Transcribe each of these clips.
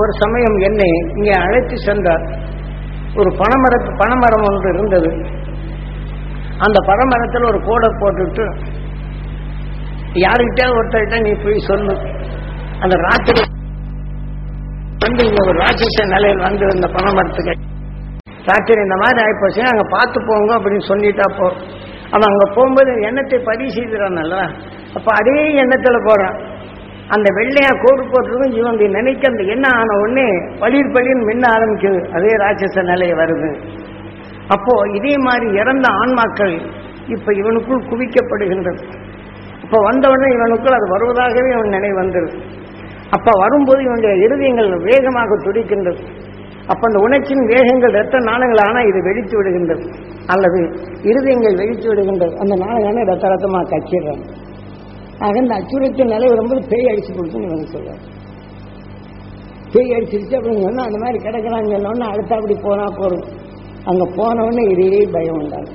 ஒரு சமயம் என்னை இங்கே அழைத்து சென்றார். ஒரு பனைமரம் ஒன்று இருந்தது. அந்த பனைமரத்தில் ஒரு கோடை போட்டுட்டு, யாருக்கிட்டே ஒருத்தர்கிட்ட நீ போய் சொல்லு, அந்த ராத்திரி வந்து இங்க ஒரு ராட்சச நிலையில் வந்து இந்த பனைமரத்துக்கு ராத்திரி இந்த மாதிரி ஆயிப்போச்சு, அங்க பார்த்து போங்க அப்படின்னு சொல்லிட்டா போ. அவன் அங்க போகும்போது எண்ணத்தை பதிவு செய்கிறான்ல, அப்ப அதே எண்ணத்துல போறான். அந்த வெள்ளையா கோடு போட்டுருக்கும் இவங்க நினைக்க அந்த எண்ணம் ஆன உடனே பளிர்னு மின்ன ஆரம்பிக்குது. அதே ராட்சச நிலையை வருது. அப்போ இதே மாதிரி இறந்த ஆன்மாக்கள் இப்ப இவனுக்குள் குவிக்கப்படுகின்றது. அப்ப வந்தவுடனே இவனுக்குள் அது வருவதாகவே இவன் நினைவு வந்துடுது. அப்ப வரும்போது இவனுடைய இருதயங்கள் வேகமாக துடிக்கின்றது. அப்ப அந்த உணர்ச்சியின் வேகங்கள் ரத்த நாளங்கள் ஆனா இது வெடித்து விடுகின்றது, அல்லது இருதயங்கள் வெடித்து விடுகின்றது. அந்த நாளங்கான ரத்தமாக கச்சிடுறாங்க. ஆக இந்த அச்சுறுத்தல் நிலை வரும்போது பேய் அடிச்சு கொடுத்துன்னு இவங்க சொல்றாங்க. பேய் அடிச்சிருச்சு அப்படின்னு சொன்னா அந்த மாதிரி கிடக்கிறான்னு சொன்னோன்னா அடுத்த அப்படி போனா போறோம். அங்க போனவுடனே இதே பயம் உண்டாகும்.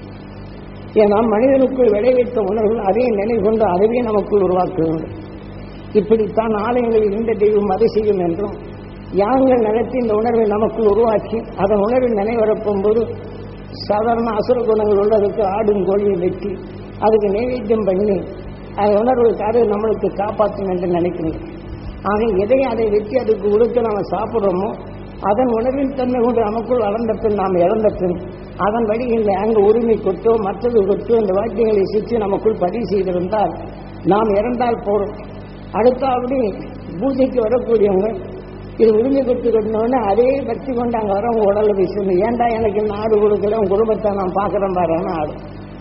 ஏன்னா மனிதனுக்குள் விளைவித்த உணர்வுகள் அதே நிலை கொண்டு அதுவே நமக்குள் உருவாக்குகின்றோம். இப்படித்தான் ஆலயங்களில் இந்த தெய்வம் அதை செய்யும் என்றும் யாகங்கள் நடத்தி இந்த உணர்வை நமக்குள் உருவாக்கி அதன் உணர்வில் நினைவரப்பும்போது சாதாரண அசுர குணங்கள் உள்ளதுக்கு ஆடும் கோழியை வெட்டி அதுக்கு நைவேத்தியம் பண்ணி அந்த உணர்வுக்காக நம்மளுக்கு காப்பாற்றும் என்று நினைக்கிறேன். ஆக எதையும் அதை வெட்டி அதுக்கு கொடுத்து நாம் சாப்பிட்றோமோ அதன் உணர்வின் தன்மை கொண்டு நமக்குள் வளர்ந்த பின் நாம் இறந்த பின் அதன் வழியில் அங்கு உரிமை கொட்டோ மற்றது கொட்டோ இந்த வாக்கியங்களை சுற்றி நமக்குள் பதிவு செய்திருந்தால் நாம் இறந்தால் போறோம். அடுத்தபடி பூஜைக்கு வரக்கூடியவங்க இது உரிமை கொட்டு கொட்டினோடனே அதே பக்தி கொண்டு அங்கே வரவங்க உடலை பேசணும். ஏன்டா எனக்கு இந்த ஆடு கொடுக்கல, உன் குடும்பத்தை நான் பார்க்குறேன் பாருன்னு ஆடும்.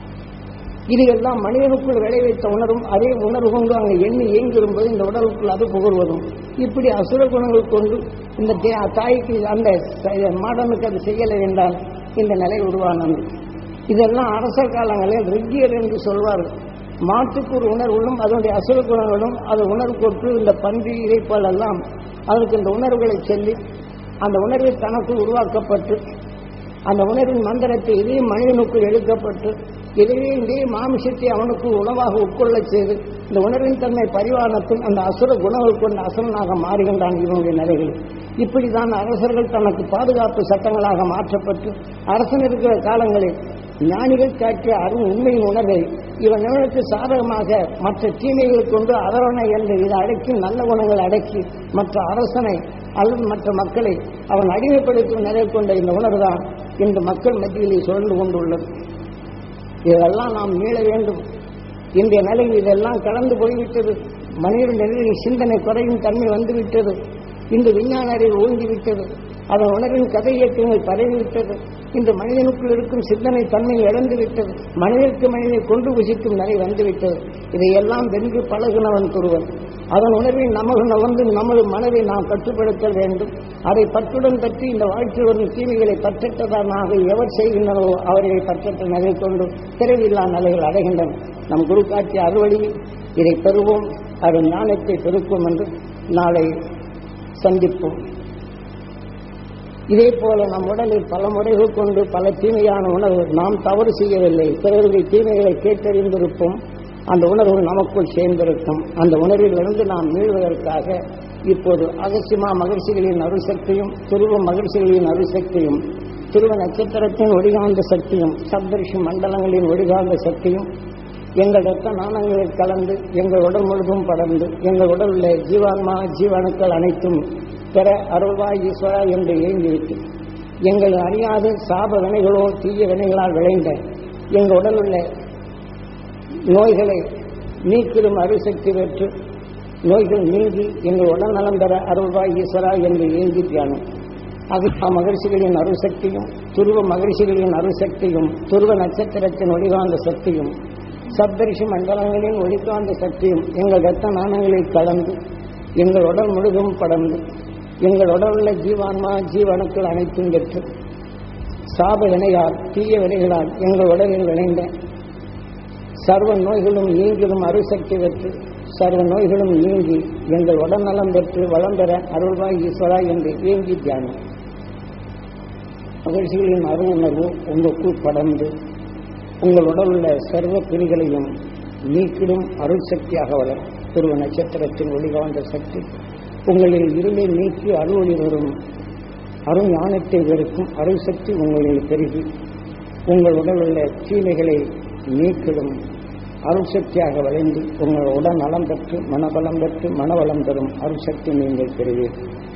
இது எல்லாம் மனிதனுக்குள் விளைவித்த உணர்வும் அதே உணர்வு கொண்டு அங்கே எண்ணி இயங்கிரும்போது இந்த உடலுக்குள் அது புகழ்வதும் இப்படி அசுர குணங்கள் கொண்டு இந்த தாய்க்கு அந்த மாடனுக்கு அது செய்யலை என்றால் இந்த நிலை உருவானது. இதெல்லாம் அரசர் காலங்களில் ரிக்கியர் என்று சொல்வார்கள். மாட்டுக்கு ஒரு உணர்வுகளும் அதனுடைய அசுர குணங்களும் அது உணர்வு கொண்டு இந்த பன்றி இறைப்பால் எல்லாம் அதற்கு இந்த உணர்வுகளை சொல்லி அந்த உணர்வை தனக்குள் உருவாக்கப்பட்டு அந்த உணர்வின் மந்திரத்தை இதே மனிதனுக்குள் எடுக்கப்பட்டு இதே மாமிசத்தை அவனுக்கு உணவாக உட்கொள்ள செய்து இந்த உணர்வின் தன்மை பரிவானத்தில் அந்த அசுர குணங்கள் கொண்ட அசுரனாக மாறுகின்றான் இவனுடைய நிலைகள். இப்படிதான் அரசர்கள் தனக்கு பாதுகாப்பு சட்டங்களாக மாற்றப்பட்டு அரசன் இருக்கிற காலங்களில் ஞானிகள் காட்டிய அருண் உண்மையின் உணர்வை இவன் நிலனுக்கு சாதகமாக மற்ற தீமைகளை கொண்டு அதரவணை என்று இதை அடக்கி நல்ல குணங்களை அடக்கி மற்ற அரசனை அல்லது மற்ற மக்களை அவன் அடிமைப்படுத்தும் நிலை கொண்ட இந்த உணர்வுதான் இன்று மக்கள் மத்தியிலே சுழன்று கொண்டுள்ளது. இதெல்லாம் நாம் மீள வேண்டும். இன்றைய நிலையில் இதெல்லாம் கடந்து போய்விட்டது. மனித நிலையில் சிந்தனை குறையும் தன்மை வந்துவிட்டது. இன்று விஞ்ஞான அறிவு ஓங்கிவிட்டது. அதன் உணர்வின் கதை இயக்கங்கள் பரவிவிட்டது. இன்று மனிதனுக்குள் இருக்கும் சிந்தனை தன்மை இழந்துவிட்டது. மனிதனுக்கு மனிதனை கொண்டு புசிக்கும் நிலை வந்துவிட்டது. இதையெல்லாம் வென்று பழகுனவன் ஒருவன். அதன் உணர்வை நமது மனதை நாம் கட்டுப்படுத்த வேண்டும். அதை பற்றுடன் பற்றி இந்த வாழ்க்கை வரும் தீமைகளை பற்றற்றதாக எவர் செய்கின்றனோ அவர்களை பற்றற்ற நிலை கொண்டு திறவில்லா நிலைகள் அடைகின்றன. நம் குரு காட்சி அறுவழியில் இதை பெறுவோம். அதன் ஞானத்தை பெருக்கும் என்று நாளை சந்திப்போம். இதே போல நம் உடலில் பல முறைகள் கொண்டு பல தீமையான உணர்வு நாம் தவறு செய்யவில்லை. பிறருடைய தீமைகளை கேட்டறிந்திருப்போம். அந்த உணர்வு நமக்குள் சேர்ந்திருக்கும். அந்த உணர்விலிருந்து நாம் மீள்வதற்காக இப்போது அகசியமா மகிழ்ச்சிகளின் அருசக்தியும் துருவ மகிழ்ச்சிகளின் அருசக்தியும் துருவ நட்சத்திரத்தின் ஒளிகாந்த சக்தியும் சப்தரிஷி மண்டலங்களின் ஒளிகாந்த சக்தியும் எங்கள் ரத்த நாணங்களில் கலந்து எங்கள் உடல் முழுதும் படர்ந்து எங்கள் உடல் உள்ள ஜீவான்மா ஜீவணுக்கள் அனைத்தும் பெற அருள்வாய் ஈஸ்வரா என்று ஏங்கிவிட்டு எங்கள் அறியாத சாப வினைகளோ தீய வினைகளால் விளைந்த எங்கள் உடல் உள்ள நோய்களை நீக்கிடும் அருசக்தி பெற்று நோய்கள் நீங்கி எங்கள் உடல் நலம் பெற அருள்வாய் ஈஸ்வரா என்று ஏங்கி தியானம். அகிலா மகிழ்ச்சிகளின் அருசக்தியும் துருவ மகிழ்ச்சிகளின் அருசக்தியும் துருவ நட்சத்திரத்தின் ஒளிகாந்த சக்தியும் சப்தரிஷி மண்டலங்களின் ஒளிகாந்த சக்தியும் எங்கள் இரத்த நாணங்களில் கலந்து எங்கள் உடல் முழுதும் படர்ந்து எங்கள் உடல் உள்ள ஜீவான்மா ஜீவணுக்கள் அனைத்தும் பெற்று சாப வினையால் தீய வினைகளால் எங்கள் உடலில் விளைந்த சர்வ நோய்களும் நீங்கிடும் அருசக்தி பெற்று சர்வ நோய்களும் நீங்கி எங்கள் உடல் நலம் பெற்று வளம் பெற அருள்வாய் ஈஸ்வரா என்று ஏங்கி தியானம். மகிழ்ச்சிகளின் அரு உணர்வு உங்களுக்குள் படர்ந்து உங்கள் உடல் உள்ள சர்வ பிரிகளையும் நீக்கிடும் அருள் சக்தியாக வளரும். துருவ நட்சத்திரத்தின் ஒளிகாந்த சக்தி உங்களில் இருளை நீக்கி அருளொளி வரும் அருள் ஞானத்தை வெறுக்கும் அருள் சக்தி உங்களில் பெருகி உங்கள் உடல் உள்ள தீமைகளை நீக்கிடும் அருள் சக்தியாக விளைந்து உங்கள் உடல் நலம் பெற்று மனபலம் பெற்று மனவளம் தரும் அருள் சக்தி நீங்கள் பெறுவீர்கள்.